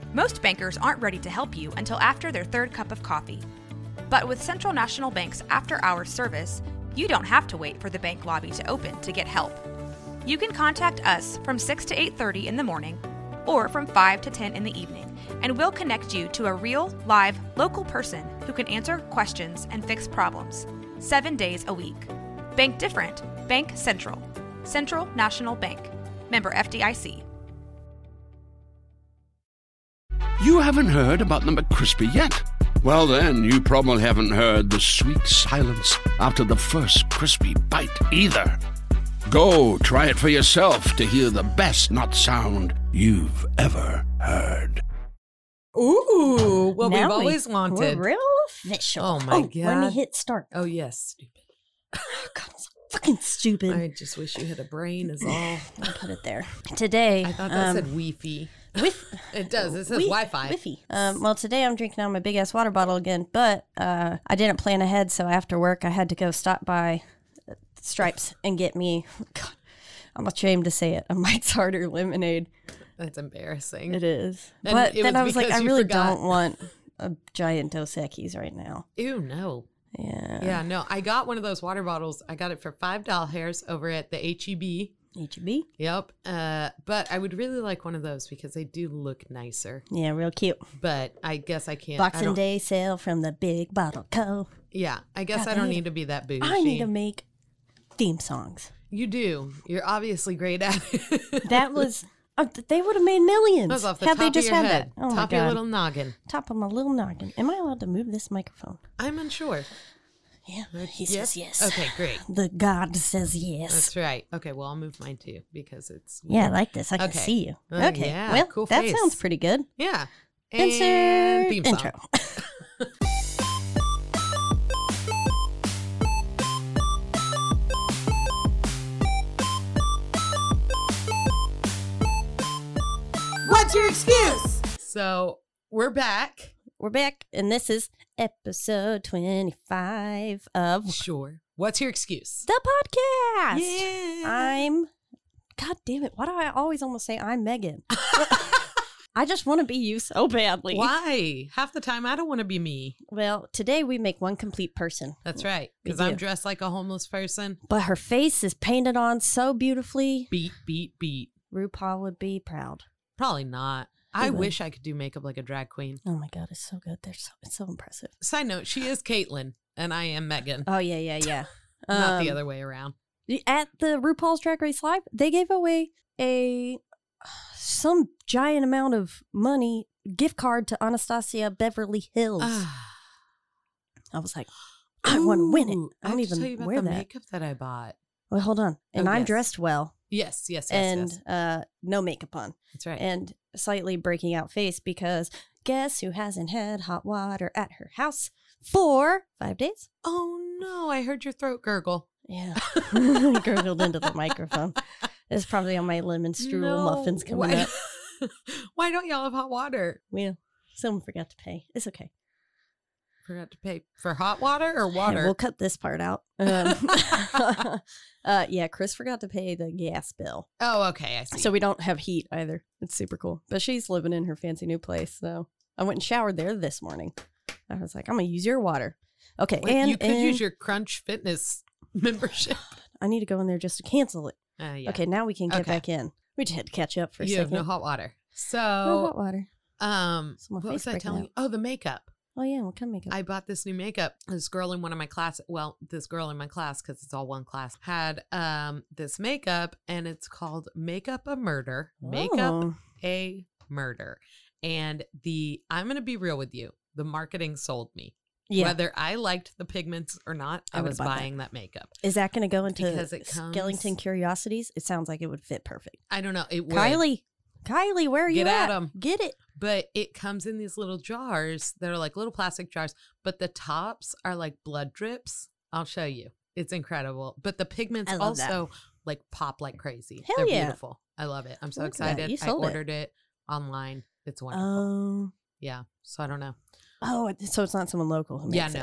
Most bankers aren't ready to help you until after their third cup of coffee. But with Central National Bank's after-hours service, you don't have to wait for the bank lobby to open to get help. You can contact us from 6 to 8:30 in the morning or from 5 to 10 in the evening, and we'll connect you to a real, live, local person who can answer questions and fix problems 7 days a week. Bank different. Bank Central. Central National Bank. Member FDIC. You haven't heard about the McCrispy yet? Well, then, you probably haven't heard the sweet silence after the first crispy bite either. Go try it for yourself to hear the best nut sound you've ever heard. Ooh, what Now we've always wanted. We're real official. Oh, my God. Let me hit start. Oh, yes, stupid. God, it's fucking stupid. I just wish you had a brain is all. I'll put it there. Today. I thought that said Wi-Fi. It does. It says Wi-Fi. Wi-Fi. Well, today I'm drinking out of my big-ass water bottle again, but I didn't plan ahead, so after work I had to go stop by Stripes and get me, God, I'm ashamed to say it, a Mike's Harder lemonade. That's embarrassing. It is. And but it then was I was like, because I you really forgot. don't want a giant Dos Equis right now. Ew, no. Yeah. Yeah, no. I got one of those water bottles. I got it for $5 over at the H-E-B. H-E-B? Yep. But I would really like one of those because they do look nicer. Yeah, real cute. But I guess I can't. Boxing Day sale from the Big Bottle Co. Yeah, I guess God, I don't they- need to be that bougie. I need to make theme songs. You do. You're obviously great at it. That was, they would have made millions That was off the had top they of just your had head. that. Oh my Top of your God. little noggin. Top of my little noggin. Am I allowed to move this microphone? I'm unsure. Yeah, he Yep. says yes. Okay, great. The God says yes. That's right. Okay, well, I'll move mine too because it's... Yeah, I like this. I can Okay. see you. Oh, Okay, yeah, well, cool that face. sounds pretty good. Yeah. Insert And theme song. intro. What's your excuse? So, we're back. We're back, and this is episode 25 of Sure. What's your excuse? the podcast. Yeah. God damn it. Why do I always almost say I'm Megan? I just want to be you so badly. Why? Half the time, I don't want to be me. Well, today we make one complete person. That's right. We Because I'm do. dressed like a homeless person. But her face is painted on so beautifully. Beat, beat, beat. RuPaul would be proud. Probably not. I would. wish I could do makeup like a drag queen. Oh my God, it's so good. It's so impressive. Side note, she is Caitlyn, and I am Megan. Oh, yeah. Not the other way around. At the RuPaul's Drag Race Live, they gave away some giant amount of money gift card to Anastasia Beverly Hills. I was like, I want to win it. Ooh, I don't have to tell you even about wear the that. makeup that I bought. Well, hold on. And Oh, I'm yes. dressed well Yes. and no makeup on That's right. and slightly breaking out face because guess who hasn't had hot water at her house for 5 days? Oh no, I heard your throat gurgle. Yeah. Gurgled into the microphone. It's probably on my lemon strudel muffins coming why, up. Why don't y'all have hot water? Well, someone forgot to pay. It's okay. Forgot to pay for hot water or Yeah, water? we'll cut this part out. Yeah, Chris forgot to pay the gas bill. Oh, okay. I see. So we don't have heat either. It's super cool. But she's living in her fancy new place. So I went and showered there this morning. I was like, I'm going to use your water. Okay. Wait, and you could use your Crunch Fitness membership. I need to go in there just to cancel it. Yeah. Okay, now we can get Okay. back in. We just had to catch up for a You second. have no hot water. So, No hot water. So my what face was I breaking telling out. you? Oh, the makeup. Oh, yeah. What kind of makeup? I bought this new makeup. This girl in one of my class, this girl in my class, because it's all one class, had this makeup, and it's called Makeup a Murder. Makeup Oh. a Murder. And I'm going to be real with you. The marketing sold me. Yeah. Whether I liked the pigments or not, I I would've was bought that. buying that makeup. Is that going to go into Because it comes- Skellington Curiosities? It sounds like it would fit perfect. I don't know. It would. Kylie, where are you Get at at? 'em. Get it. But it comes in these little jars that are like little plastic jars, but the tops are like blood drips. I'll show you. It's incredible. But the pigments I love that. also like pop like crazy. Hell They're yeah. beautiful. I love it. I'm so Look at that. excited. You I sold it. ordered it online. It's wonderful. Oh. Yeah. So I don't know. Oh, so it's not someone local who makes Yeah, it. no.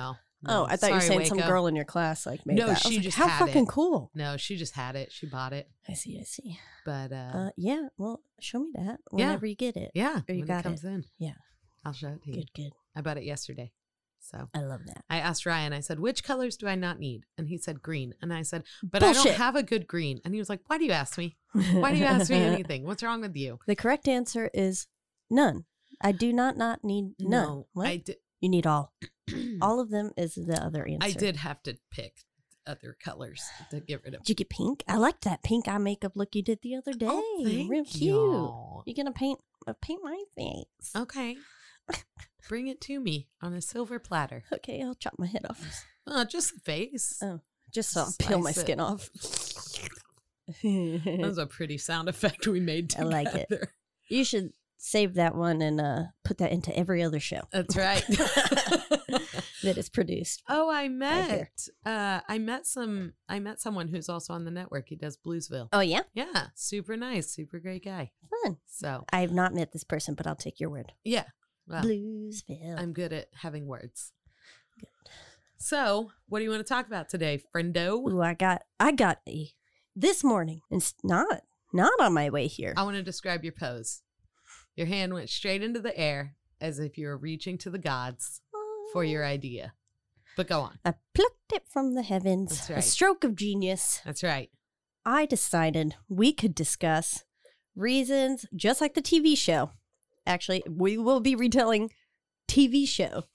Oh, I thought you were Sorry, saying some Waco. girl in your class like made No, that. I was she like, just how had fucking it. cool. No, she just had it. She bought it. I see. But Yeah, well, show me that whenever you get it. yeah, Or you when got it comes in. Yeah. I'll show it to you. Good. I bought it yesterday. So I love that. I asked Ryan, I said, which colors do I not need? And he said green. And I said, but I Bullshit. don't have a good green. And he was like, why do you ask me? Why do you ask me anything? What's wrong with you? The correct answer is none. I do not need none. No, What? I did. You need all. All of them is the other answer. I did have to pick other colors to get rid of. Did you get pink? I liked that pink eye makeup look you did the other day. Oh, thank Real cute. you. You're gonna paint my face. Okay. Bring it to me on a silver platter. Okay, I'll chop my head off. Just the face. Oh, just so I'll peel my Slice it. skin off. That was a pretty sound effect we made I together. like it. You should save that one and put that into every other show That's right. that is produced. Oh, I here. met. I met someone who's also on the network. He does Bluesville. Oh yeah, Yeah, super nice, super great guy. fun. So I have not met this person, but I'll take your word. yeah, well, Bluesville. I'm good at having words. So, what do you want to talk about today, friendo? Ooh, I got this morning, and not on my way here. I want to describe your pose. Your hand went straight into the air as if you were reaching to the gods for your idea. But go on. I plucked it from the heavens. That's A right. stroke of genius. That's right. I decided we could discuss reasons, just like the TV show. Actually, we will be retelling TV show.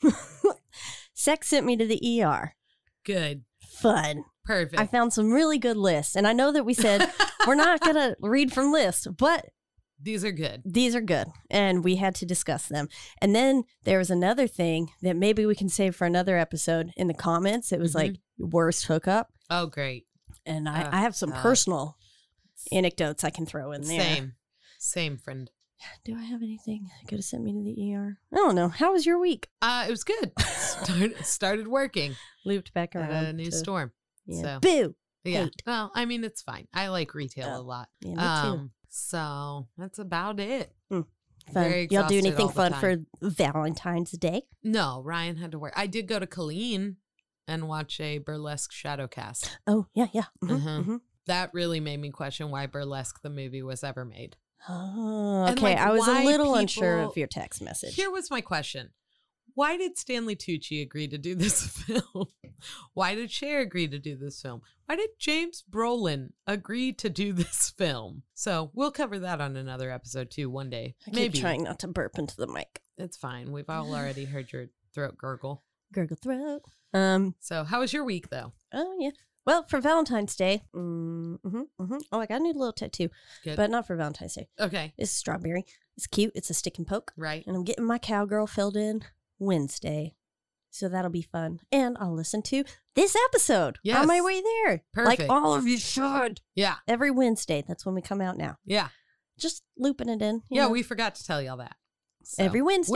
Sex sent me to the ER. Good. Fun. Perfect. I found some really good lists. And I know that we said we're not going to read from lists, but These are good. these are good. And we had to discuss them. And then there was another thing that maybe we can save for another episode in the comments. It was like worst hookup. Oh, great. And I have some God. personal anecdotes I can throw in there. Same, friend. Do I have anything that could have sent me to the ER? I don't know. How was your week? It was good. Started working Looped back at around. a new to- store. Yeah. So Boo. yeah. Hate. Well, I mean, it's fine. I like retail a lot. Yeah, me too. So that's about it. Fun. very Y'all do exhausted anything all the fun time. for Valentine's Day? No, Ryan had to work. I did go to Colleen and watch a burlesque shadow cast. Oh, yeah. Mhm, Mhm. mhm. That really made me question why Burlesque the movie was ever made. Oh, And, okay. like, I was a why little unsure people- of your text message. Here was my question. Why did Stanley Tucci agree to do this film? Why did Cher agree to do this film? Why did James Brolin agree to do this film? So we'll cover that on another episode too one day. I keep Maybe. trying not to burp into the mic. It's fine. We've all already heard your throat gurgle. Gurgle throat. So how was your week though? Oh, yeah. Well, for Valentine's Day, oh, I got a new little tattoo, Good. but not for Valentine's Day. Okay. It's strawberry. It's cute. It's a stick and poke. Right. And I'm getting my cowgirl filled in Wednesday. So that'll be fun. And I'll listen to this episode on my Yes. way there. Perfect. Like all of you should. Yeah. Every Wednesday. That's when we come out now. Yeah. Just looping it in. you Yeah, know. we forgot to tell y'all that. So, Every Wednesday.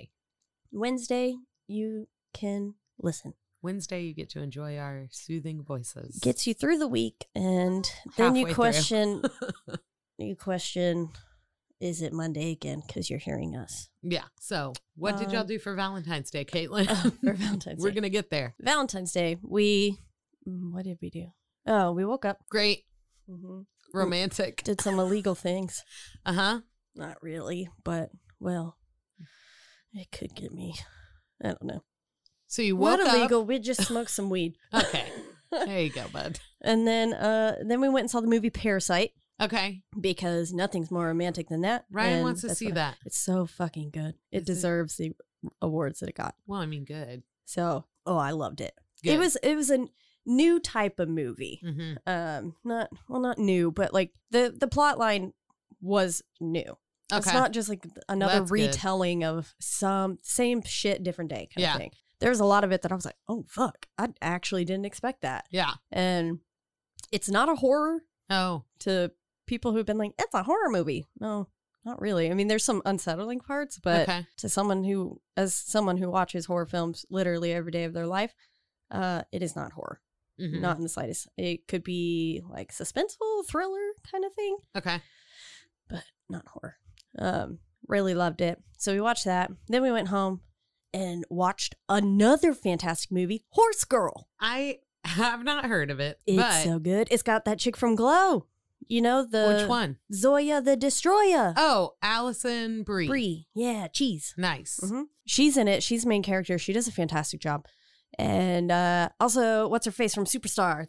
Wednesday. You can listen. Wednesday, you get to enjoy our soothing voices. Gets you through the week. And then you Halfway through. question, is it Monday again? Because you're hearing us. Yeah. So, what did y'all do for Valentine's Day, Caitlin? For Valentine's We're Day. going to get there. Valentine's Day, what did we do? Oh, we woke up. Great. Mm-hmm. Romantic. Did some illegal things. Uh-huh. Not really, but, well, it could get me. I don't know. So you woke What up. illegal? We just smoked some weed. Okay. There you go, bud. And then we went and saw the movie Parasite Okay. because nothing's more romantic than that. Ryan and wants to that's see what that. It's so fucking good. It Is it? deserves the awards that it got. Well, I mean, good. So, I loved it. Good. It was a new type of movie. Mm-hmm. Not new, but like the plot line was new. It's Okay. not just like another That's good. retelling of some same shit, different day kind Yeah. of thing. There was a lot of it that I was like, oh fuck, I actually didn't expect that. Yeah. And it's not a horror Oh. to people who've been like, it's a horror movie. No, not really. I mean, there's some unsettling parts, but Okay. to someone who watches horror films literally every day of their life, it is not horror. Mhm. Not in the slightest. It could be like suspenseful, thriller kind of thing, Okay. but not horror. Really loved it. So we watched that. Then we went home and watched another fantastic movie, Horse Girl. I have not heard of it. It's but so good. It's got that chick from Glow. You know, which one? Zoya the Destroyer. Oh, Allison Brie. Brie. Yeah, cheese. Nice. Mm-hmm. She's in it. She's the main character. She does a fantastic job. And also, what's her face from Superstar?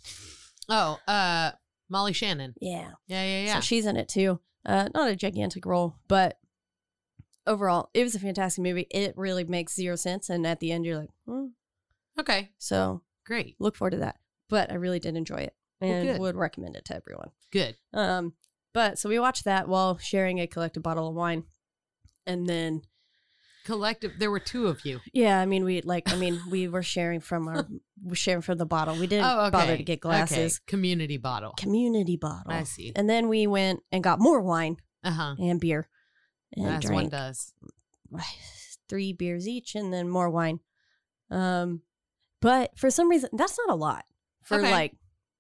Molly Shannon. Yeah. Yeah. So she's in it too. Not a gigantic role, but overall, it was a fantastic movie. It really makes zero sense. And at the end, you're like, Okay. So Great. look forward to that. But I really did enjoy it and good. would recommend it to everyone. Good. But so we watched that while sharing a collective bottle of wine. And then Collective. There were two of you. yeah, we were sharing from the bottle. We didn't bother to get glasses. Okay. Community bottle. Community bottle. I see. And then we went and got more wine Uh-huh. and beer. And As drank one does. 3 beers each and then more wine. But for some reason, that's not a lot for Okay. like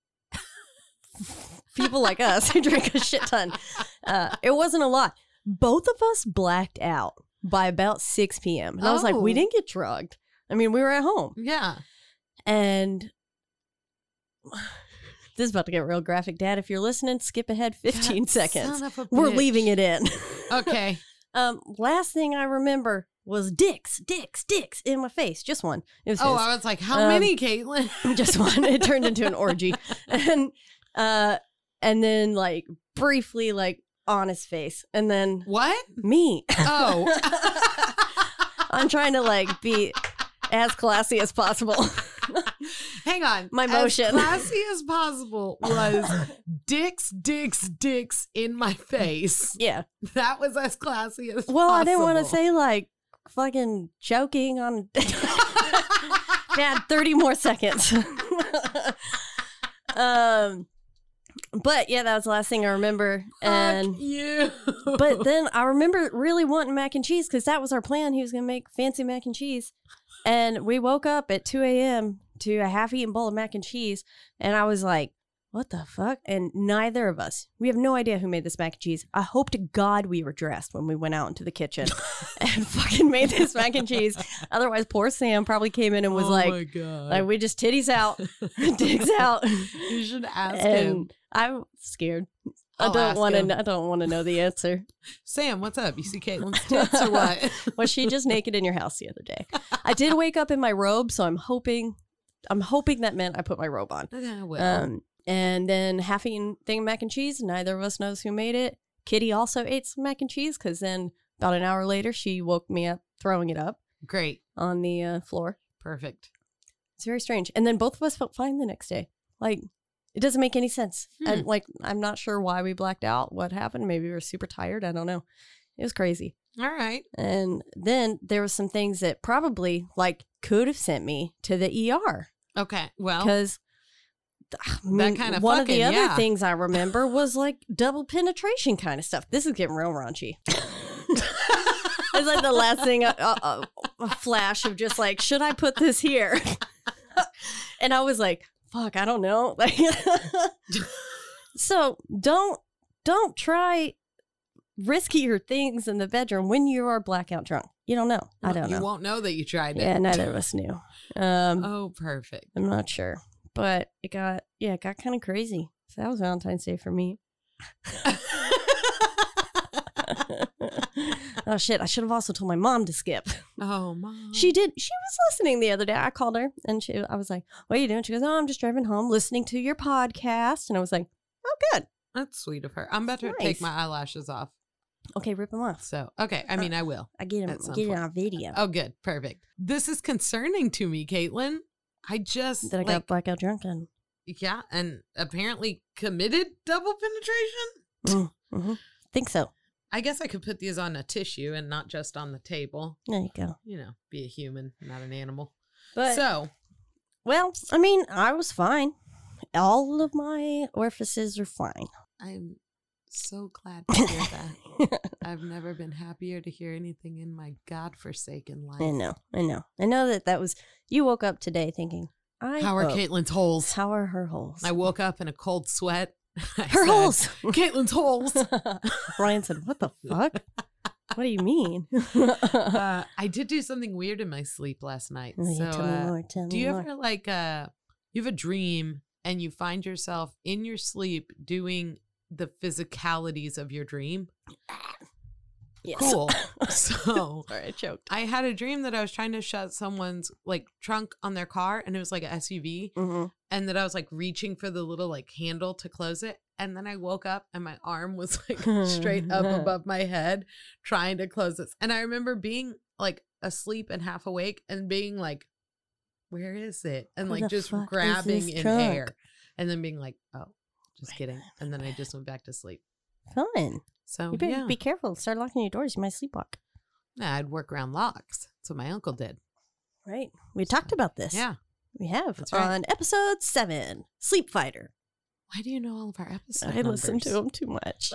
people like us who drink a shit ton. It wasn't a lot. Both of us blacked out by about 6 p.m. And I was like, we Oh. didn't get drugged. I mean, we were at home. Yeah. And this is about to get real graphic. Dad, if you're listening, skip ahead 15 God, seconds. son of a We're bitch. leaving it in. Okay. Last thing I remember was dicks in my face. Just one. It was Oh, his. I was like, how many, Caitlin? Just one. It turned into an orgy. And then like briefly like on his face. And then What? me. Oh. I'm trying to like be as classy as possible. Hang on. My motion. As classy as possible was dicks in my face. Yeah. That was as classy as Well, possible. I didn't want to say like fucking joking on. Yeah, 30 more seconds. But yeah, that was the last thing I remember. And Fuck you. but then I remember really wanting mac and cheese because that was our plan. He was going to make fancy mac and cheese. And we woke up at 2 a.m. to a half-eaten bowl of mac and cheese. And I was like, what the fuck? And neither of us, we have no idea who made this mac and cheese. I hope to God we were dressed when we went out into the kitchen and fucking made this mac and cheese. Otherwise, poor Sam probably came in and was oh like, my God. like, we just titties out, dicks out. You should ask him. And I'm scared. I I'll don't ask want him. to. I don't want to know the answer. Sam, what's up? You see Caitlin's tits or what? Was she just naked in your house the other day? I did wake up in my robe, so I'm hoping that meant I put my robe on. Okay, well. And then half-eaten thing of mac and cheese. Neither of us knows who made it. Kitty also ate some mac and cheese because then about an hour later, she woke me up throwing it up Great. on the floor. Perfect. It's very strange. And then both of us felt fine the next day. Like, it doesn't make any sense. And like, I'm not sure why we blacked out. What happened? Maybe we were super tired. I don't know. It was crazy. All right. And then there was some things that probably like could have sent me to the ER Okay. Well, because that kind of one of the fucking, other yeah. things I remember was like double penetration kind of stuff. This is getting real raunchy. It's like the last thing, a flash of just like, should I put this here? And I was like, fuck, I don't know. Like, so don't try riskier things in the bedroom when you are blackout drunk. You don't know. I don't know. You won't know that you tried it. Yeah, neither of us knew. Oh, perfect. I'm not sure, but it got kind of crazy. So that was Valentine's Day for me. Oh shit! I should have also told my mom to skip. Oh, Mom. She did. She was listening the other day. I called her and I was like, "What are you doing?" She goes, "Oh, I'm just driving home, listening to your podcast." And I was like, "Oh, good. That's sweet of her. I'm about to Nice. take my eyelashes off. Okay, rip them off. So, okay. I mean, I will. I get At some it point. on video." Oh, good. Perfect. This is concerning to me, Caitlin. I just, That I got blackout drunk and yeah, and apparently committed double penetration. mm-hmm. Think so. I guess I could put these on a tissue and not just on the table. There you go. You know, be a human, not an animal. But So, well, I mean, I was fine. All of my orifices are fine. I'm so glad to hear that. I've never been happier to hear anything in my godforsaken life. I know that was, you woke up today thinking, How are Caitlin's holes? How are her holes? I woke up in a cold sweat. I Her said, holes. Caitlin's holes. Ryan said, what the fuck? What do you mean? I did do something weird in my sleep last night. Oh, yeah, So, tell me more, tell do me you more. ever you have a dream and you find yourself in your sleep doing the physicalities of your dream? Yes. Cool. So Sorry, I choked. I had a dream that I was trying to shut someone's like trunk on their car, and it was like an SUV, Mm-hmm. and that I was like reaching for the little like handle to close it. And then I woke up and my arm was like straight up above my head trying to close this. And I remember being like asleep and half awake and being like, where is it? And Where like the just fuck is grabbing this in trunk? air and then being like, oh, just kidding. And then I just went back to sleep. Fun. So You better yeah, be careful. Start locking your doors. You might sleepwalk. Nah, I'd work around locks. That's what my uncle did. Right. We talked about this. Yeah. We have That's right. on episode 7, Sleep Fighter. Why do you know all of our episodes? I listen to them too much.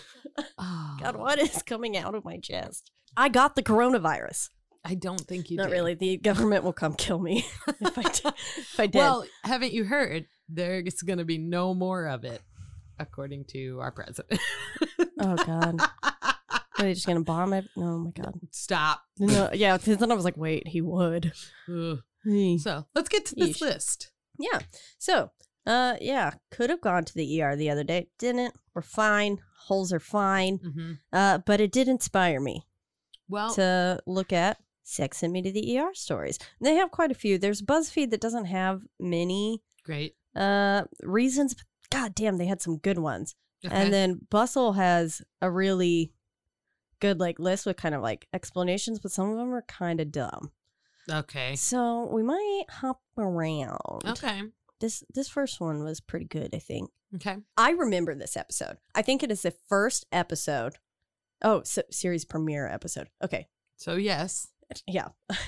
Oh, God, what is coming out of my chest? I got the coronavirus. I don't think you Not did. really. The government will come kill me if I did. Well, haven't you heard? There's going to be no more of it, according to our president. Oh, God. Are they just going to bomb it? Oh, my God. Stop. No, yeah, 'cause then I was like, wait, he would. Ugh. Hey. So let's get to this Yeesh. list. Yeah. So, yeah, could have gone to the ER the other day. Didn't. We're fine. Holes are fine. Mm-hmm. But it did inspire me Well, to look at Sex Sent Me to the ER stories. And they have quite a few. There's BuzzFeed that doesn't have many great. reasons, but God damn, they had some good ones. Okay. And then Bustle has a really good like list with kind of like explanations, but some of them are kind of dumb. Okay. So we might hop around. Okay. This first one was pretty good, I think. Okay. I remember this episode. I think it is the first episode. Oh, series premiere episode. Okay. So yes. Yeah.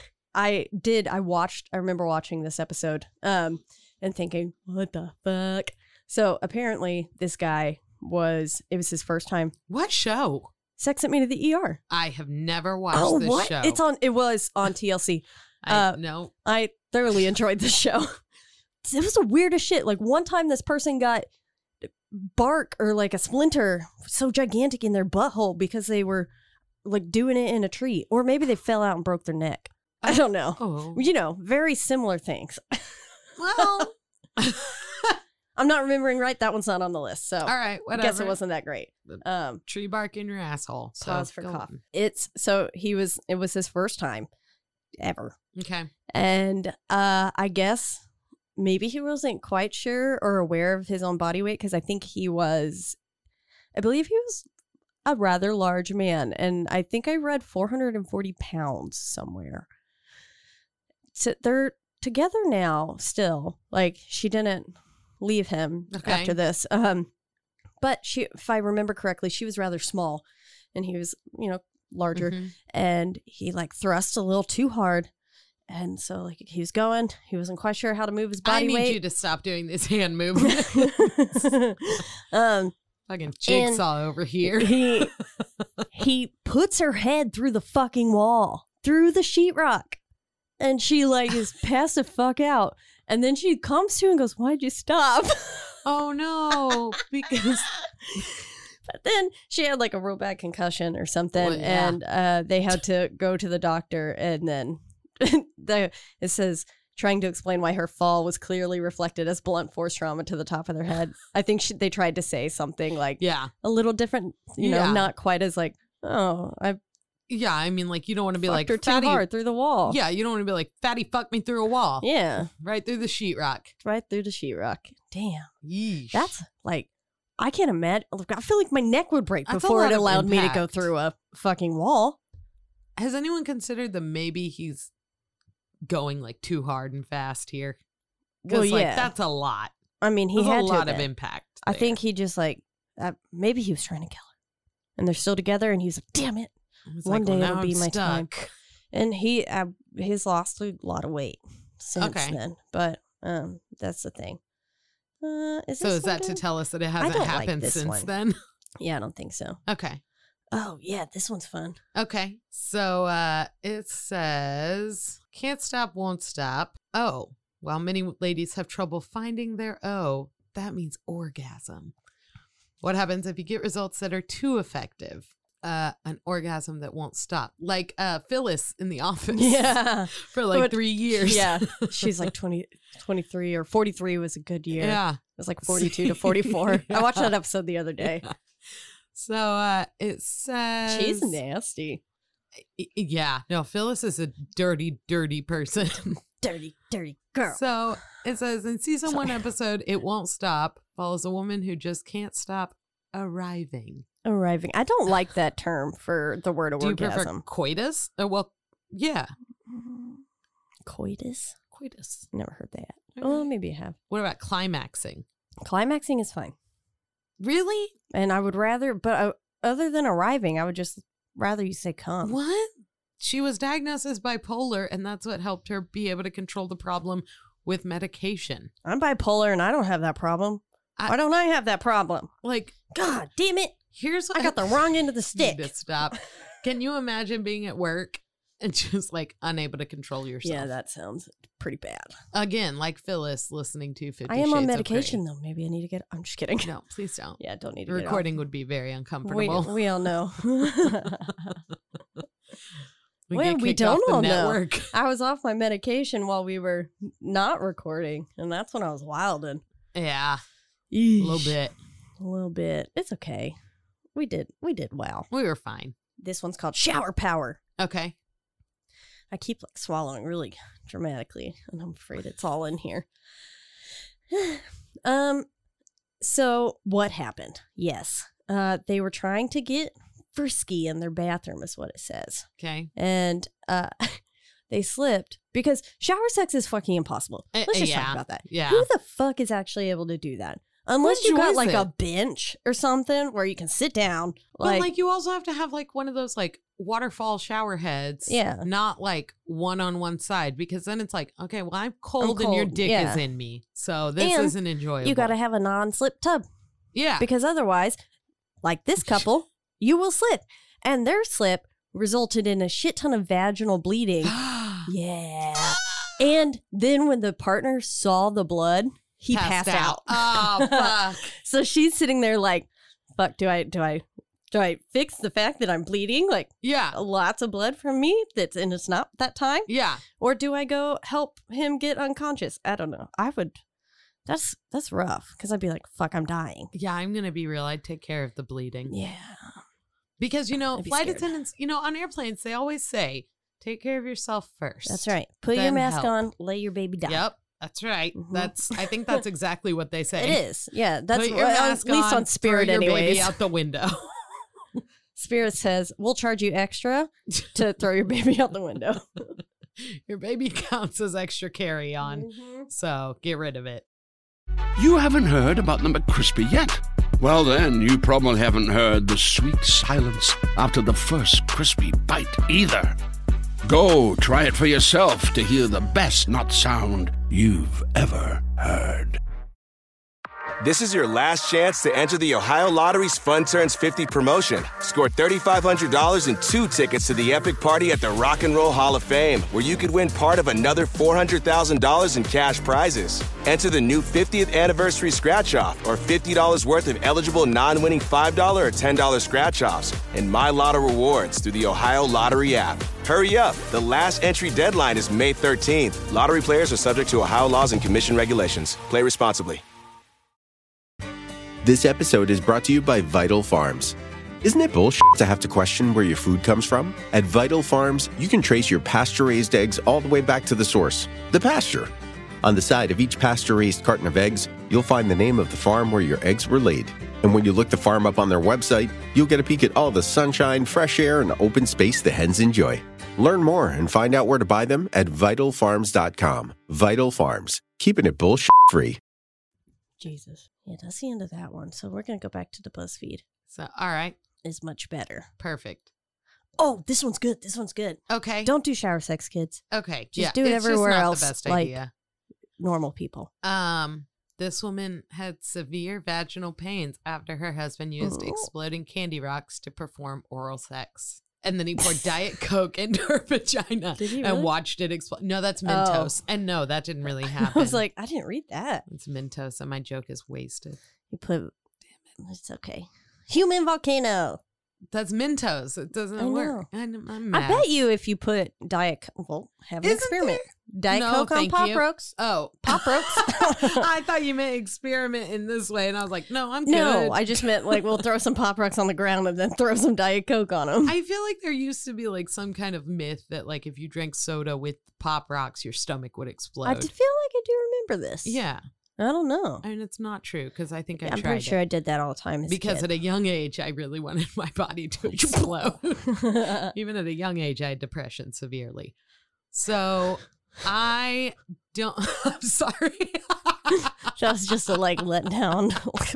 I remember watching this episode and thinking, what the fuck? So apparently this guy it was his first time. What show? Sex Sent Me to the ER. I have never watched this what? show. It was on TLC. No. I thoroughly enjoyed this show. It was the weirdest shit. Like one time this person got bark or like a splinter so gigantic in their butthole because they were like doing it in a tree. Or maybe they fell out and broke their neck. I don't know. Oh. You know, very similar things. Well. I'm not remembering right. That one's not on the list. So All right. I Whatever. guess it wasn't that great. Tree bark in your asshole. So Pause for go cough. on. It was his first time ever. Okay. And I guess maybe he wasn't quite sure or aware of his own body weight because I believe he was a rather large man. And I think I read 440 pounds somewhere. So they're together now still. Like she didn't leave him Okay. after this. But she, if I remember correctly, she was rather small and he was, larger. Mhm. And he like thrust a little too hard. And so like he wasn't quite sure how to move his I body need weight. you to stop doing this hand movement. Fucking jigsaw over here. he puts her head through the fucking wall, through the sheetrock. And she like is passed the fuck out. And then she comes to and goes, "Why'd you stop?" Oh no, because But then she had like a real bad concussion or something. Well, yeah. And they had to go to the doctor. And then it says, trying to explain why her fall was clearly reflected as blunt force trauma to the top of their head. I think they tried to say something like yeah. a little different, Yeah. not quite as like, oh, I Yeah, I mean, like, you don't want to be like, fucked her too fatty. hard through the wall. Yeah, you don't want to be like, fatty fucked me through a wall. Yeah. Right through the sheetrock. Right through the sheetrock. Damn. Yeesh. That's like, I can't imagine. I feel like my neck would break That's a before lot it of allowed me to go impact. through a fucking wall. Has anyone considered that maybe he's going like too hard and fast here? Well, Because like yeah. that's a lot. I mean, he There's had a lot to of have been. impact. I there. think he just like, maybe he was trying to kill her. And they're still together and he was like, damn it. It's one like, day well, it'll now be I'm my time. stuck. And he's lost a lot of weight since Okay. then. But that's the thing. Is So this is that one to done? tell us that it I hasn't don't like happened this since one. then? Yeah, I don't think so. Okay. Oh, yeah, this one's fun. Okay. So it says, can't stop, won't stop. Oh, while many ladies have trouble finding their that means orgasm. What happens if you get results that are too effective? an orgasm that won't stop. Like Phyllis in The Office. Yeah. For like 3 years. Yeah. She's like 23 or 43 was a good year. Yeah. It was like 42 to 44. I watched that episode the other day. Yeah. So it says... She's nasty. Yeah. No, Phyllis is a dirty, dirty person. Dirty, dirty girl. So it says in season 1 episode, It Won't Stop, follows a woman who just can't stop arriving. Arriving. I don't like that term for the word Do you prefer orgasm. coitus? Well, yeah. Coitus? Coitus. Never heard that. Okay. Well, maybe I have. What about climaxing? Climaxing is fine. Really? And I would rather, but other than arriving, I would just rather you say come. What? She was diagnosed as bipolar, and that's what helped her be able to control the problem with medication. I'm bipolar and I don't have that problem. Why don't I have that problem? Like, God damn it. here's what I got the wrong end of the You stick. need to stop. Can you imagine being at work and just like unable to control yourself? Yeah, that sounds pretty bad. Again, like Phyllis listening to 50 I am Shades on of medication though. Maybe I need to get. I'm just kidding. Grey. No, please don't. Yeah, don't need to The get recording would be very off. uncomfortable. We all know. We Well, get we kicked off don't the all know. network. I was off my medication while we were not recording, and that's when I was wilding. Yeah, a little bit. A little bit. It's okay. We did well. We were fine. This one's called Shower Power. Okay. I keep like swallowing really dramatically, and I'm afraid it's all in here. So what happened? Yes. They were trying to get frisky in their bathroom is what it says. Okay. And they slipped because shower sex is fucking impossiple. Let's just talk about that. Yeah. Who the fuck is actually able to do that? Unless Who you got enjoys like it? a bench or something where you can sit down. But like you also have to have like one of those like waterfall shower heads. Yeah. Not like one on one side, because then it's like, okay, well, I'm cold and your cold, dick yeah. is in me. So this And isn't enjoyable. you got to have a non-slip tub Yeah. because otherwise, like this couple, you will slip. And their slip resulted in a shit ton of vaginal bleeding. Yeah. And then when the partner saw the blood, he passed out. Oh, fuck. So she's sitting there like, fuck, do I fix the fact that I'm bleeding? Like Yeah. lots of blood from me that's in it's not that time? Yeah. Or do I go help him get unconscious? I don't know. I would that's rough because I'd be like, fuck, I'm dying. Yeah. I'm going to be real. I'd take care of the bleeding. Yeah. Because, I'd be flight scared. attendants, on airplanes, they always say, take care of yourself first. That's right. Put your Then mask help. on, lay your baby down. Yep. That's right. Mhm. I think that's exactly what they say. It is. Yeah. That's Put your mask at least on Spirit throw your anyways. baby out the window. Spirit says, we'll charge you extra to throw your baby out the window. Your baby counts as extra carry on. So get rid of it. You haven't heard about the McCrispy yet? Well, then, you probably haven't heard the sweet silence after the first crispy bite either. Go try it for yourself to hear the best nut sound you've ever heard. This is your last chance to enter the Ohio Lottery's Fun Turns 50 promotion. Score $3,500 and 2 tickets to the epic party at the Rock and Roll Hall of Fame, where you could win part of another $400,000 in cash prizes. Enter the new 50th anniversary scratch-off or $50 worth of eligible non-winning $5 or $10 scratch-offs and My Lotto rewards through the Ohio Lottery app. Hurry up. The last entry deadline is May 13th. Lottery players are subject to Ohio laws and commission regulations. Play responsibly. This episode is brought to you by Vital Farms. Isn't it bullshit to have to question where your food comes from? At Vital Farms, you can trace your pasture-raised eggs all the way back to the source, the pasture. On the side of each pasture-raised carton of eggs, you'll find the name of the farm where your eggs were laid. And when you look the farm up on their website, you'll get a peek at all the sunshine, fresh air, and open space the hens enjoy. Learn more and find out where to buy them at vitalfarms.com. Vital Farms, keeping it bullshit-free. Jesus. Yeah, that's the end of that one. So we're going to go back to the BuzzFeed. So, all right. Is much better. Perfect. Oh, this one's good. This one's good. Okay. Don't do shower sex, kids. Okay. Just do it it's everywhere just not else, the best like- idea. Normal people. This woman had severe vaginal pains after her husband used Oh. exploding candy rocks to perform oral sex. And then he poured Diet Coke into her vagina Did he and really? watched it explode. No, that's Mentos. And no, that didn't really happen. I was like, I didn't read that. It's Mentos, and my joke is wasted. You put. Damn it. It's okay. Human volcano. That's Mentos. It doesn't work. I'm mad. I bet you if you put Diet, well, have an Isn't experiment. there- Diet No, Coke on thank Pop you. Rocks. Oh, Pop Rocks. I thought you meant experiment in this way, and I was like, no, I'm good. No, I just meant like we'll throw some Pop Rocks on the ground and then throw some Diet Coke on them. I feel like there used to be like some kind of myth that like if you drank soda with Pop Rocks, your stomach would explode. I feel like I do remember this. Yeah, I don't know. I mean it's not true because I think I I'm tried pretty sure it. I did that all the time as Because a at a young age, I really wanted my body to explode. kid. Even at a young age, I had depression severely. So I don't. I'm sorry. That was just a like let down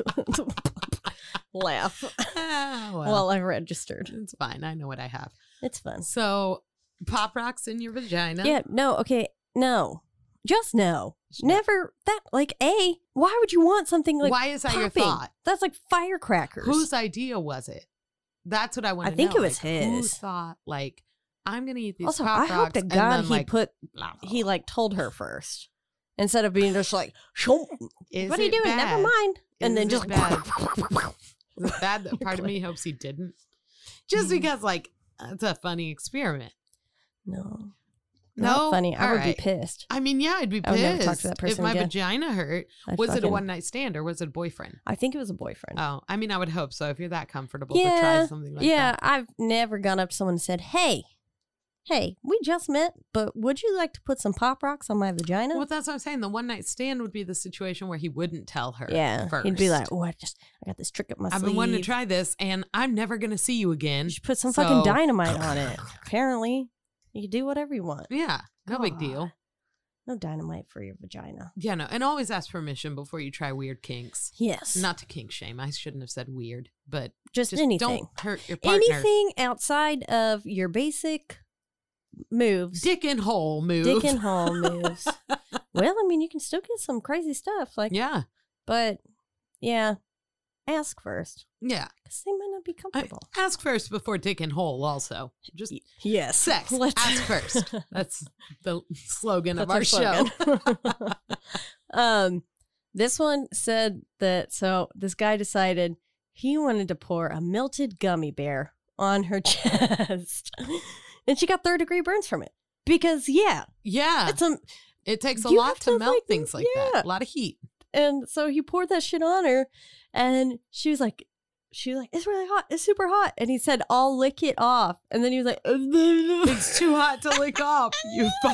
laugh. Ah, Well, I registered. it's fine. I know what I have. It's fun. So Pop Rocks in your vagina. Yeah, no, okay, no. Just no. Never that like why would you want something like Why is that your popping? thought? That's like firecrackers. Whose idea was it? That's what I want to know. I think it was Like, Who his. thought like I'm gonna eat these Also, Pop I Rocks hope to and God then, he like, put blah, blah, he blah. like told her first. Instead of being just like, Is what are you it doing? bad? Never mind. And Is then it just bad? Is it bad that part of me hopes he didn't? Just because like it's a funny experiment. No. No, Not funny. I All would right. be pissed. I mean, yeah, I'd be I would never pissed talk to that if person my again. vagina hurt. I'd Was it a fucking- one night stand or was it a boyfriend? I think it was a boyfriend. Oh, I mean, I would hope so. If you're that comfortable to try something like yeah, that. I've never gone up to someone and said, hey, we just met, but would you like to put some Pop Rocks on my vagina? Well, that's what I'm saying. The one night stand would be the situation where he wouldn't tell her. Yeah, first. he'd be like, "Oh, I got this trick up my I've sleeve. been wanting to try this, and I'm never going to see you again. You should put some So- fucking dynamite on it." Apparently, you can do whatever you want. Yeah, no big God. deal. No dynamite for your vagina. Yeah, no, and always ask permission before you try weird kinks. Yes, Not to kink shame. I shouldn't have said weird, but just just anything. don't hurt your partner. Anything outside of your basic moves, Dick and hole move. dick and hole moves. Well, I mean, you can still get some crazy stuff, like, Yeah, but yeah, ask first yeah. because they might not be comfortable. Ask first before dick and hole. Also, just Yes, sex. Ask first. That's the slogan of That's our our show. This one said that this guy decided he wanted to pour a melted gummy bear on her chest, and she got 3rd-degree burns from it because Yeah, it takes a you lot have to to, melt like, things like yeah. that. A lot of heat. and so he poured that shit on her, and she was like, it's really hot, it's super hot, and he said, I'll lick it off, and then he was like, It's too hot to lick off. You fuck.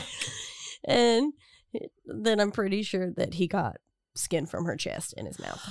and then I'm pretty sure that he got skin from her chest in his mouth.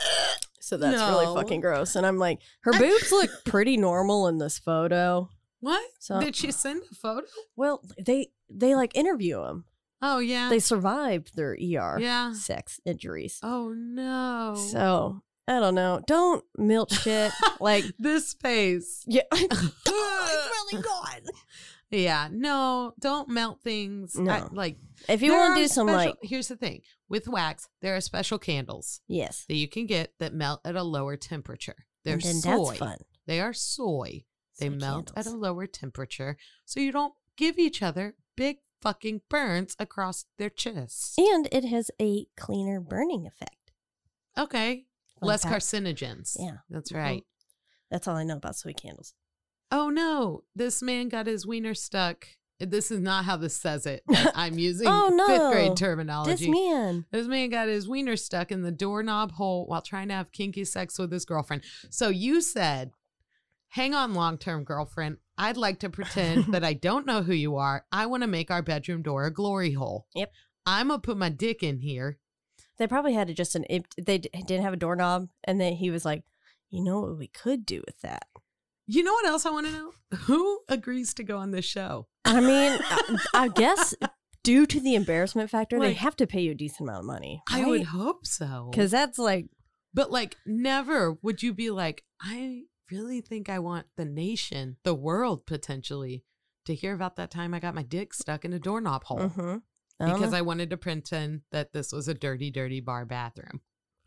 So that's No. really fucking gross. And I'm like, her boobs look pretty normal in this photo. What? So- Did she send a photo? Well, they like interview him. Oh yeah. They survived their ER Yeah. sex injuries. Oh no. So I don't know. Don't milk shit. Like, this face. yeah, it's really good. Yeah. No, don't melt things. No. Like If you there want to are do some special- like, here's the thing. With wax, there are special candles yes, that you can get that melt at a lower temperature. They're and then soy. that's fun. They are soy. They Soy melt at a candles. lower temperature, so you don't give each other big fucking burns across their chests. And it has a cleaner burning effect. Okay. Fun Less fact. carcinogens. Yeah. That's Mhm. right. That's all I know about soy candles. Oh no, this man got his wiener stuck. This is not how this says it. but I'm using Oh, no. 5th grade terminology. This man. This man got his wiener stuck in the doorknob hole while trying to have kinky sex with his girlfriend. So you said, hang on, long-term girlfriend. I'd like to pretend that I don't know who you are. I want to make our bedroom door a glory hole. Yep. I'm going to put my dick in here. They probably had just they didn't have a doorknob, and then he was like, you know what we could do with that? You know what else I want to know? Who agrees to go on this show? I mean, I guess due to the embarrassment factor, they Like- have to pay you a decent amount of money. I would hope so. Because that's like, But like, never would you be like, I really think I want the nation, the world potentially, to hear about that time I got my dick stuck in a doorknob hole because I wanted to pretend that this was a dirty, dirty bar bathroom.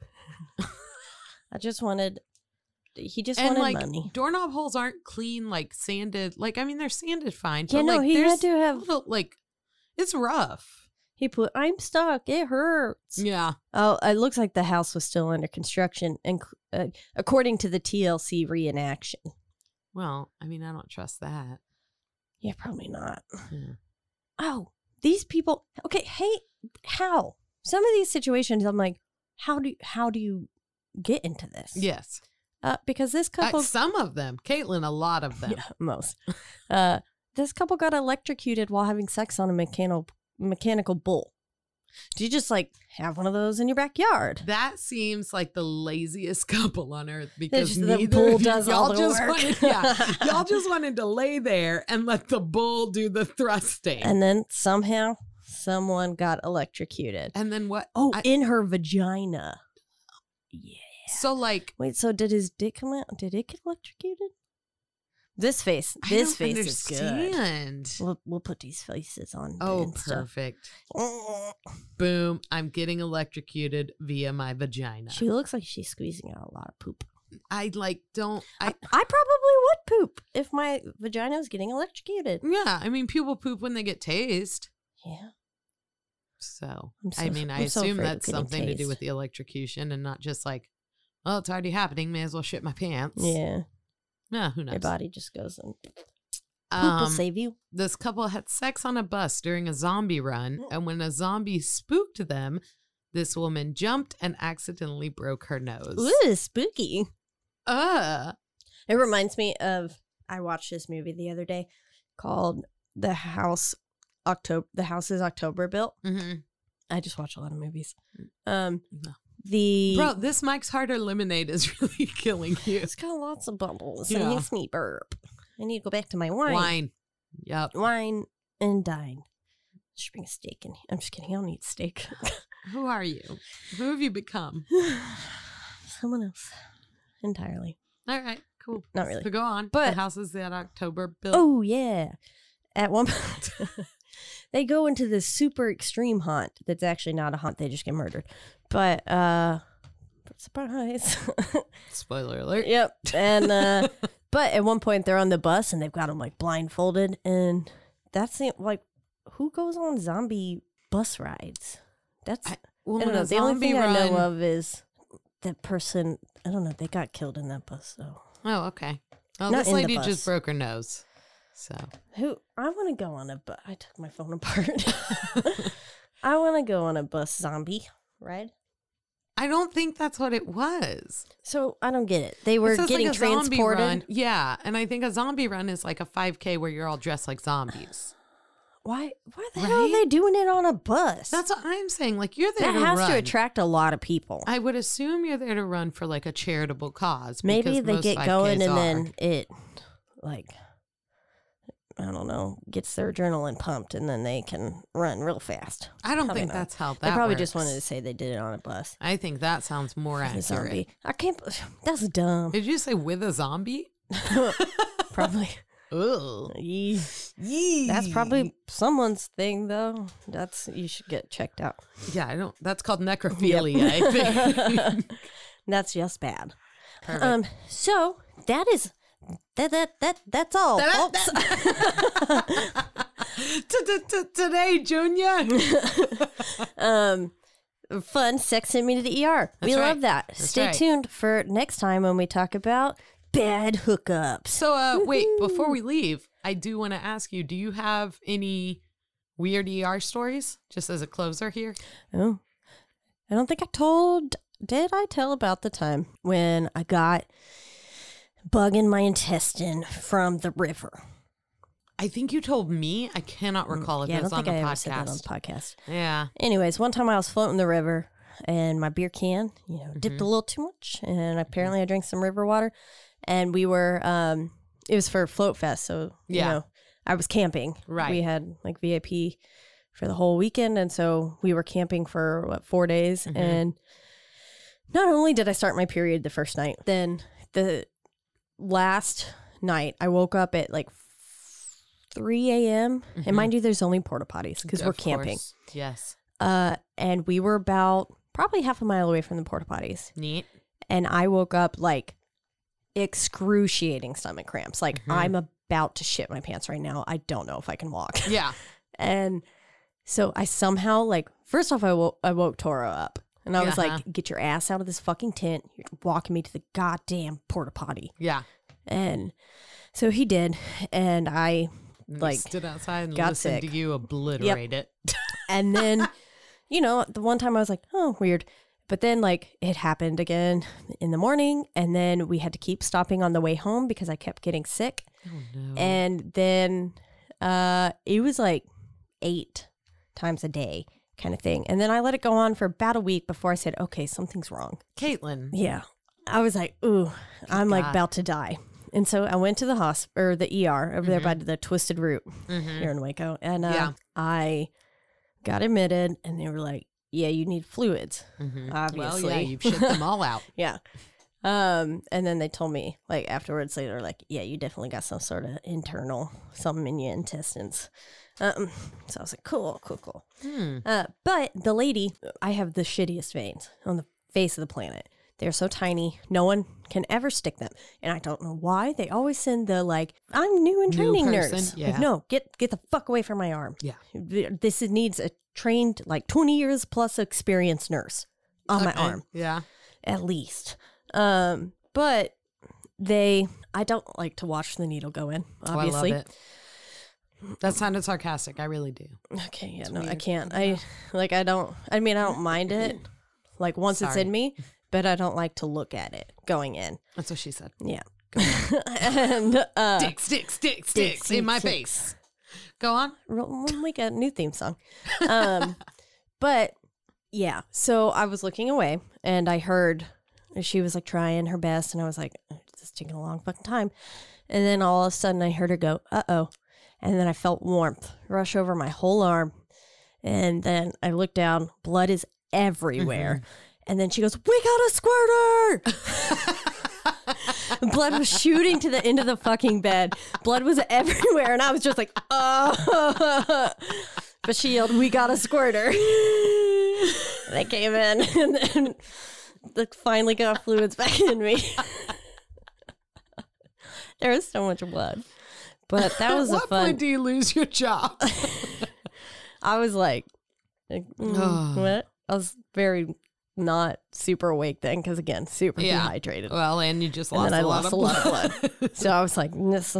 I just wanted, he just And wanted like, money. doorknob holes aren't clean, like sanded. Like, I mean, they're sanded fine. Yeah, but, no, like, he had there's to have, little, like, it's rough. he put, I'm stuck, it hurts. Yeah. Oh, it looks like the house was still under construction, and according to the TLC reenaction. Well, I mean, I don't trust that. Yeah, probably not. Yeah. Oh, these people. Okay, hey, how? Some of these situations, I'm like, how do you get into this? Yes. Because this couple, Some of them. Caitlin, a lot of them. yeah, most. This couple got electrocuted while having sex on a mechanical bull. Do you just like have one of those in your backyard? That seems like the laziest couple on earth because The neither bull of you- does all y'all the just work. wanted, y'all just wanted to lay there and let the bull do the thrusting. And then somehow someone got electrocuted. And then what? Oh, in her vagina. Yeah. So like, Wait, so did his dick come out? Did it get electrocuted? This face I is don't good. understand. We'll put these faces on. Oh, and stuff. perfect. Boom. I'm getting electrocuted via my vagina. She looks like she's squeezing out a lot of poop. I like don't. I probably would poop if my vagina was getting electrocuted. Yeah. I mean, people poop when they get tased. Yeah. So, I'm I so assume afraid of that's getting something to do tased. with the electrocution and not just like, well, it's already happening. May as well shit my pants. Yeah. Yeah. Who knows? Your body just goes and poop will save you. This couple had sex on a bus during a zombie run, and when a zombie spooked them, this woman jumped and accidentally broke her nose. Ooh, spooky. Uh, It reminds me of I watched this movie the other day called The House is October Built. mhm. I just watch a lot of movies. No. The Bro, this Mike's Harder lemonade is really killing you. it's got lots of bubbles Yeah. and makes me burp. I need to go back to my Wine. Yep. Wine and dine. Just bring a steak in. I'm just kidding. I don't need steak. Who are you? Who have you become? Someone else entirely. All right, cool. Not really. So go on. But- the house is that October built. Oh yeah. At one point, they go into this super extreme haunt. That's actually not a haunt. They just get murdered. But surprise. Spoiler alert. Yep. And but at one point they're on the bus and they've got them like blindfolded, and that's like who goes on zombie bus rides? That's I Well, don't when know. a The only zombie thing I know run- of is that person. I don't know. They got killed in that bus. So Oh, okay. Well, Not this in the lady bus. just broke her nose. So who? I want to go on a bus. I took my phone apart. I want to go on a bus zombie ride. I don't think that's what it was. So I don't get it. They were It says getting like a zombie transported. run. Yeah, and I think a zombie run is like a 5K where you're all dressed like zombies. Why the hell are Right? they doing it on a bus? That's what I'm saying. Like you're there that to has run. to attract a lot of people. I would assume you're there to run for like a charitable cause. Maybe because they most get going 5Ks and are. then it, like, I don't know, gets their adrenaline pumped and then they can run real fast. I don't Probably think not. that's how that They probably just works. wanted to say they did it on a bus. I think that sounds more The accurate. zombie. I can't. That's dumb. Did you say with a zombie? Probably. Ugh. Yee. That's probably someone's thing, though. You should get checked out. Yeah, I don't. That's called necrophilia. I think. That's just bad. Perfect. So that's all, folks. Today, Junior. Fun sex sent me to the ER. We That's right. love that. That's Stay right. tuned for next time when we talk about bad hookups. So, wait, before we leave, I do want to ask you, do you have any weird ER stories just as a closer here? Oh, I don't think did I tell about the time when I got bug in my intestine from the river? I think you told me. I cannot recall if Yeah, I it don't was on think the I ever said that on the podcast. podcast. Yeah. Anyways, one time I was floating the river and my beer can, dipped Mm-hmm. a little too much. And apparently I drank some river water. And we were, it was for Float Fest. So, Yeah. I was camping. Right. We had like VIP for the whole weekend. And so we were camping for 4 days. Mhm. And not only did I start my period the first night, then the last night I woke up at like 3 a.m. Mhm. And mind you, there's only porta potties because we're Of camping. course. Yes. And we were about probably half a mile away from the porta potties. Neat. And I woke up like excruciating stomach cramps. Like I'm about to shit my pants right now. I don't know if I can walk. Yeah. And so I somehow like, first off, I woke Toro up. And I was Uh-huh. like, get your ass out of this fucking tent. You're walking me to the goddamn porta potty. Yeah. And So he did, and I And like you stood outside and got listened sick. to you obliterate it. And then, the one time I was like, oh, weird. But then, like, it happened again in the morning. And then we had to keep stopping on the way home because I kept getting sick. Oh, no. And then it was like 8 times a day kind of thing. And then I let it go on for about a week before I said, okay, something's wrong. Caitlin. Yeah. I was like, ooh, I'm like God. about to die. And so I went to the hospital or the ER over there by the Twisted Root here in Waco. And I got admitted and they were like, yeah, you need fluids, obviously. Well, yeah, you've shit them all out. Yeah. And then they told me, like, afterwards, they were like, yeah, you definitely got some sort of internal something in your intestines. So I was like, cool. But the lady, I have the shittiest veins on the face of the planet. They're so tiny, no one can ever stick them. And I don't know why. They always send the, like, I'm new in training person, nurse. yeah. Like, no, get the fuck away from my arm. Yeah. This needs a trained, like, 20 years plus experienced nurse on my arm. Yeah. At least. But I don't like to watch the needle go in, obviously. Oh, I love it. That sounded sarcastic. I really do. Okay, yeah, no, I can't. I don't mind it, like, once it's in me, but I don't like to look at it going in. That's what she said. Yeah. And Sticks in my face. Go on. we'll make a new theme song. But yeah, so I was looking away and I heard she was like trying her best and I was like, this is taking a long fucking time. And then all of a sudden I heard her go, uh-oh. And then I felt warmth rush over my whole arm. And then I looked down, blood is everywhere. And then she goes, we got a squirter. Blood was shooting to the end of the fucking bed. Blood was everywhere. And I was just like, oh. But she yelled, we got a squirter. And I came in and then finally got fluids back in me. There was so much blood. But that was At a what fun. point do you lose your job? I was like what? I was very not super awake then because, again, super dehydrated. Well, and you just And lost then I a lot lost of a lot blood. of blood. So I was like,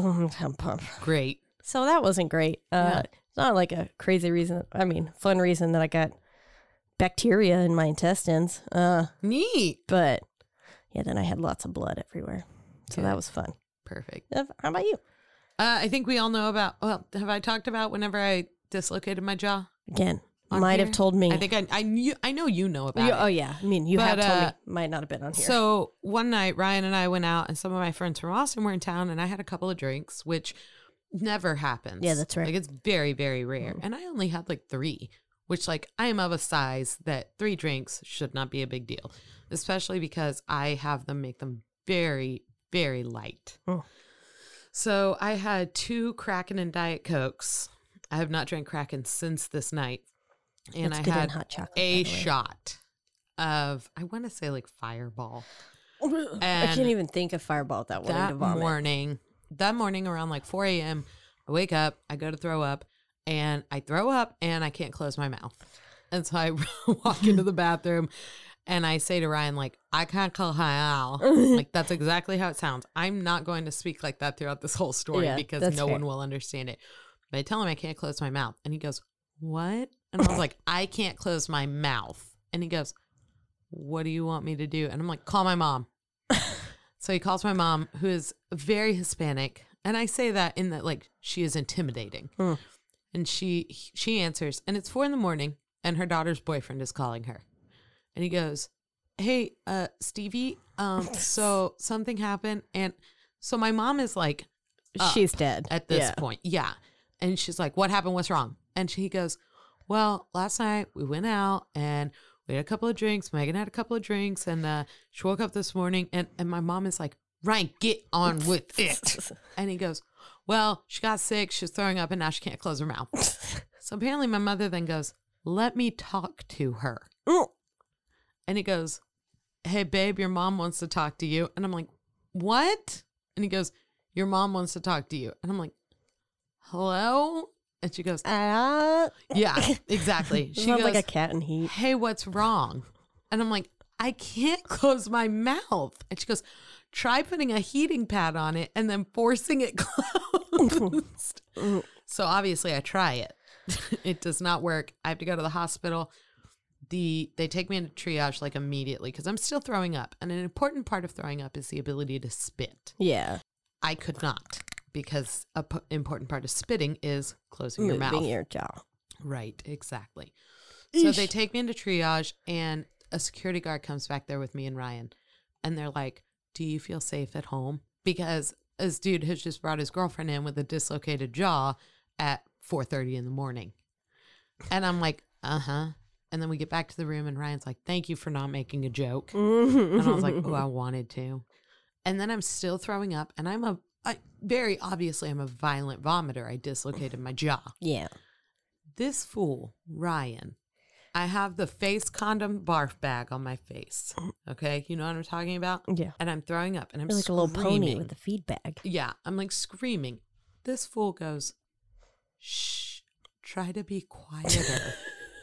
Great. so that wasn't great. It's not like a crazy reason. I mean, fun reason that I got bacteria in my intestines. Neat. But yeah, then I had lots of blood everywhere. So that was fun. Perfect. How about you? I think we all know about, well, have I talked about whenever I dislocated my jaw? Again, on might here? have told me. I think I know you know about it. Oh, yeah. I mean, you have But, told me. Might not have been on here. So one night, Ryan and I went out, and some of my friends from Austin were in town, and I had a couple of drinks, which never happens. Yeah, that's right. Like, it's very, very rare. And I only had like 3, which, like, I am of a size that 3 drinks should not be a big deal, especially because I have them make them very, very light. Oh. So I had 2 Kraken and Diet Cokes. I have not drank Kraken since this night. And It's I good in had hot chocolate, a by the way. shot of, I want to say, like, Fireball. I And can't even think of Fireball without wanting to vomit. That morning around like 4 a.m., I wake up, I go to throw up, and I throw up and I can't close my mouth. And so I walk into the bathroom and I say to Ryan, like, I can't call Hayal. Like, that's exactly how it sounds. I'm not going to speak like that throughout this whole story Yeah, because that's no fair. one will understand it. But I tell him I can't close my mouth. And he goes, what? And I was like, I can't close my mouth. And he goes, what do you want me to do? And I'm like, call my mom. So he calls my mom, who is very Hispanic. And I say that in that, like, she is intimidating. And she answers, and it's 4 a.m, and her daughter's boyfriend is calling her. And he goes, hey, Stevie, so something happened. And so my mom is like, She's dead. at this point. Yeah. And she's like, what happened? What's wrong? And he goes, well, last night we went out and we had a couple of drinks. Megan had a couple of drinks, and she woke up this morning, and my mom is like, Ryan, get on with it. And he goes, well, she got sick. She's throwing up, and now she can't close her mouth. So apparently my mother then goes, let me talk to her. And he goes, hey, babe, your mom wants to talk to you. And I'm like, what? And he goes, your mom wants to talk to you. And I'm like, hello? And she goes, yeah, exactly. She Sounds goes, like a cat in heat. hey, what's wrong? And I'm like, I can't close my mouth. And she goes, try putting a heating pad on it and then forcing it closed. So obviously I try it. It does not work. I have to go to the hospital. They take me into triage like immediately because I'm still throwing up. And an important part of throwing up is the ability to spit. Yeah. I could not because an important part of spitting is closing your mouth. Moving your jaw. Right, exactly. So they take me into triage and a security guard comes back there with me and Ryan. And they're like, do you feel safe at home? Because this dude has just brought his girlfriend in with a dislocated jaw at 4:30 in the morning. And I'm like, uh-huh. And then we get back to the room and Ryan's like, thank you for not making a joke. And I was like, oh, I wanted to. And then I'm still throwing up. And very obviously, I'm a violent vomiter. I dislocated my jaw. Yeah. This fool, Ryan, I have the face condom barf bag on my face. Okay? You know what I'm talking about? Yeah. And I'm throwing up and I'm You're like a little pony screaming. with a feed bag. Yeah. I'm like screaming. This fool goes, shh, try to be quieter.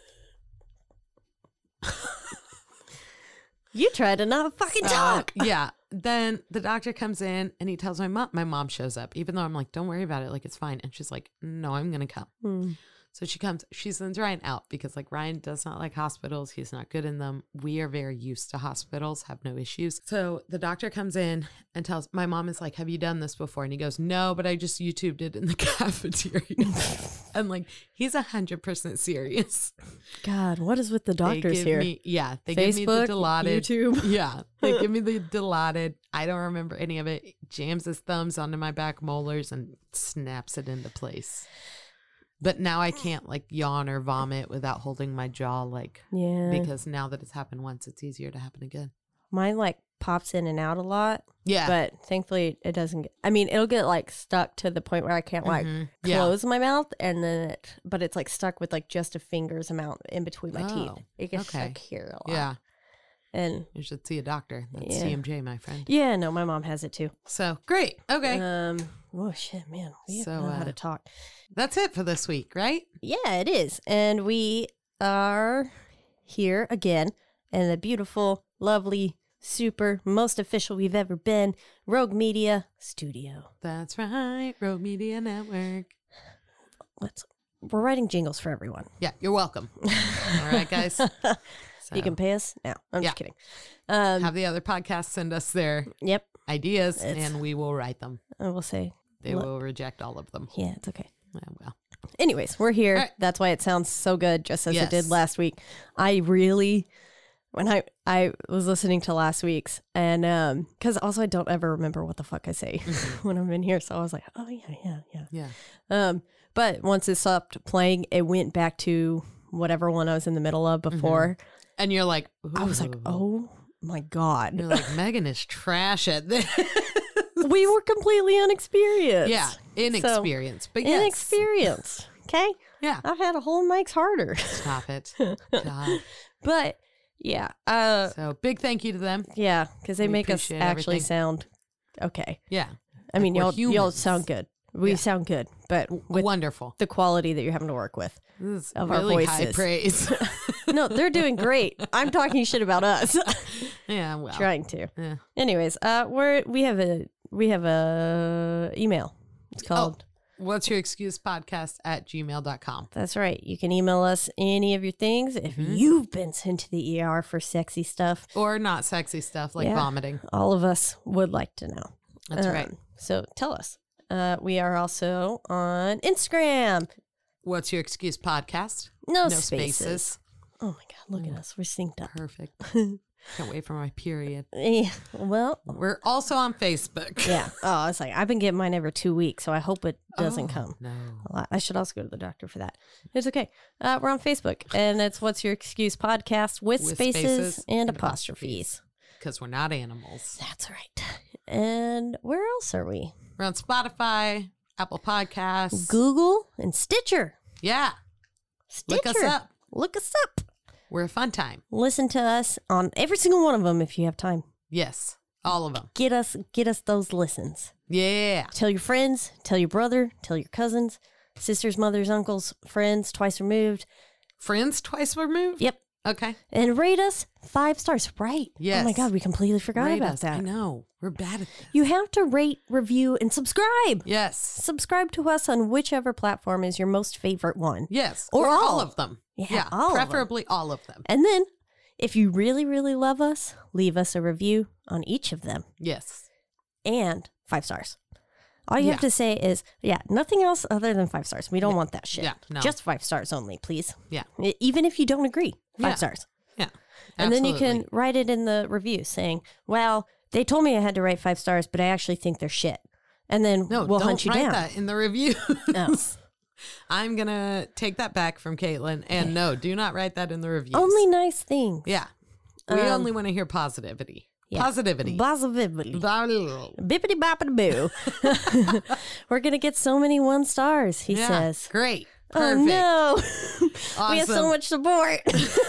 You try to not fucking talk. Yeah. Then the doctor comes in and he tells my mom. My mom shows up, even though I'm like, don't worry about it. Like, it's fine. And she's like, no, I'm going to come. So she comes. She sends Ryan out because, like, Ryan does not like hospitals. He's not good in them. We are very used to hospitals, have no issues. So the doctor comes in and tells my mom is like, have you done this before? And he goes, no, but I just YouTubed it in the cafeteria. And like, he's 100% serious. God, what is with the doctors here? They Facebook, give me the Dilaudid. YouTube. Yeah, they give me the Dilaudid. I don't remember any of it. Jams his thumbs onto my back molars and snaps it into place. But now I can't like yawn or vomit without holding my jaw, like, Yeah. because now that it's happened once, it's easier to happen again. Mine like pops in and out a lot. Yeah. But thankfully it doesn't get, I mean, it'll get like stuck to the point where I can't like Yeah. close my mouth and then but it's like stuck with like just a finger's amount in between my teeth. Oh, It gets okay. stuck here a lot. Yeah. And You should see a doctor. That's Yeah. TMJ, my friend. yeah, no, my mom has it too. So great. Okay. Oh shit, man. We So, don't know how to talk. That's it for this week, right? Yeah, it is. And we are here again in the beautiful, lovely, super, most official we've ever been, Rogue Media Studio. That's right. Rogue Media Network. We're writing jingles for everyone. Yeah, you're welcome. All right, guys. So, You can pay us? No, I'm Yeah. just kidding. have the other podcasts send us their Yep. ideas It's- and we will write them. I will say, They Look. will reject all of them. yeah, it's okay. Yeah, well. Anyways, we're here. All right. That's why it sounds so good, just as it Yes. did last week. I really, when I was listening to last week's, and because also I don't ever remember what the fuck I say when I'm in here, so I was like, oh yeah. Yeah. But once it stopped playing, it went back to whatever one I was in the middle of before. And you're like, I was like, "Ooh." oh my god, You're like, Megan is trash at this. we were completely unexperienced. Yeah, inexperienced. But yes. Inexperienced. Okay. Yeah. I've had a whole mic's harder. Stop it. God. But yeah, So big thank you to them. yeah, because they We make us appreciate actually everything. sound okay. Yeah. I mean, we're y'all humans. sound good. We Yeah. sound good, but with Wonderful. the quality that you're having to work with. This is of our really high voices. praise. No, they're doing great. I'm talking shit about us. Yeah, well. Trying to. Yeah. Anyways, we have a email. It's called. What's your excuse podcast at gmail.com. That's right. You can email us any of your things if you've been sent to the ER for sexy stuff. Or not sexy stuff like Yeah. vomiting. All of us would like to know. That's right. So tell us. We are also on Instagram. What's your excuse podcast? No, No spaces. spaces. Oh my God, look at us. We're synced up. Perfect. Can't wait for my period. Yeah, well, We're also on Facebook. yeah. Oh, it's like I've been getting mine every 2 weeks, so I hope it doesn't come. No. I should also go to the doctor for that. It's okay. We're on Facebook, and it's What's Your Excuse podcast with spaces and apostrophes. Because we're not animals. That's right. And where else are we? We're on Spotify, Apple Podcasts. Google and Stitcher. Yeah. Stitcher. Look us up. Look us up. We're a fun time. Listen to us on every single one of them if you have time. Yes. All of them. Get us those listens. Yeah. Tell your friends, tell your brother, tell your cousins, sisters, mothers, uncles, friends, twice removed. Friends twice removed? Yep. Okay. And rate us 5 stars. Right. Yes. Oh my God, we completely forgot Rate about us. that. I know. We're bad at this. You have to rate, review, and subscribe. Yes. Subscribe to us on whichever platform is your most favorite one. Yes. Or all. all of them. Yeah, all of them. preferably all of them. And then, if you really, really love us, leave us a review on each of them. Yes. And 5 stars. All you have to say is, nothing else other than 5 stars. We don't want that shit. Yeah, no. Just 5 stars only, please. Yeah. Even if you don't agree, 5 Yeah. stars. Yeah. And then you Absolutely. can write it in the review saying, well, they told me I had to write 5 stars, but I actually think they're shit. And then No, we'll don't hunt you write down. that in the review. No. I'm going to take that back from Caitlin. And no, do not write that in the reviews. Only nice things. Yeah. We only want to hear positivity. Yeah. Positivity. Positivity. Blah. Bippity boppity boo. We're going to get so many 1 stars, he Yeah, says. Great. Oh, Perfect. no. We have so much support.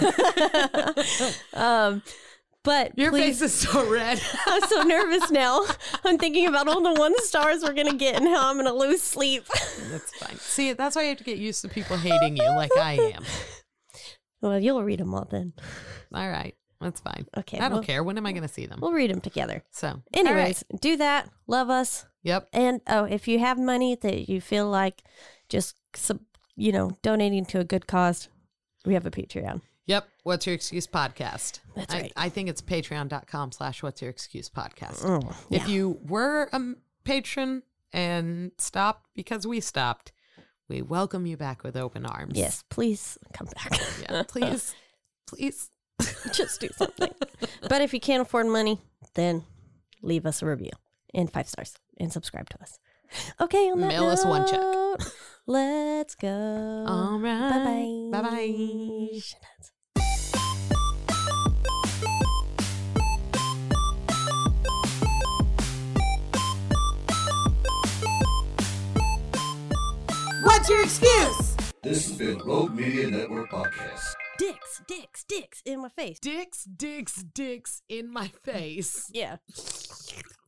But Your please, face is so red. I'm so nervous now. I'm thinking about all the 1 stars we're going to get and how I'm going to lose sleep. That's fine. See, that's why you have to get used to people hating you like I am. Well, you'll read them all then. All right. That's fine. Okay, I don't well- care. When am I going to see them? We'll read them together. So, all Anyways, right. do that. Love us. Yep. And if you have money that you feel like just, donating to a good cause, we have a Patreon. Yep. What's Your Excuse podcast. That's right. I think it's patreon.com/What's Your Excuse podcast. Oh, If you were a patron and stopped because we stopped, we welcome you back with open arms. Yes, please come back. Yeah. Please. Please. Just do something. But if you can't afford money, then leave us a review and 5 stars and subscribe to us. Okay, on that Mail us one check. note, let's go. All right. Bye-bye. Bye-bye. Shitheads. What's your excuse? This has been Rogue Media Network Podcast. Dicks in my face. Dicks in my face. Yeah.